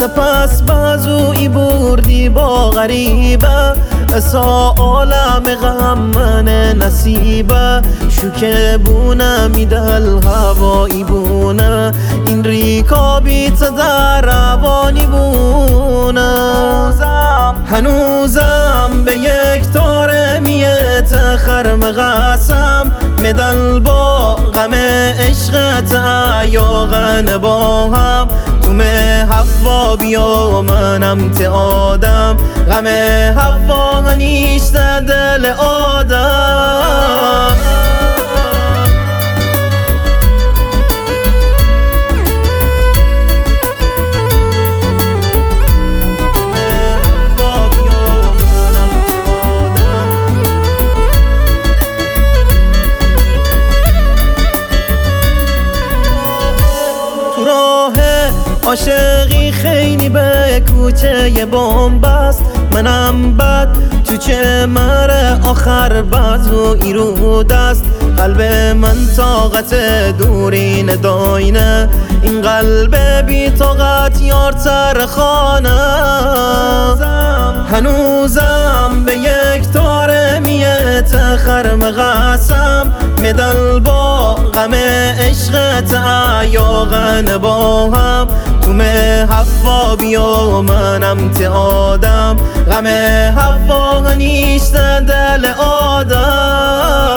سپس بازوی بردی با غریبه اسا عالم غم من نصیبه شوکه بونه میدل هوایی بونه این ریکابی در روانی بونه هنوزم به یک تاره میت خرم قسم مدل با غم عشقت یاغن با هم توم حوا بیا منم ت آدم غم حوا نیشته دل آدم عاشقی خیلی به کوچه بومبست منم بد تو چه مره آخر بازوی رو دست قلب من طاقت دوری نداینه این قلب بی طاقت یارتر خانه هنوزم به یک تاره میت خرم قسم مدل با غم عشقت یاغن با هم توم حوا بیا منم ت آدم غم حوا نیشته دل آدم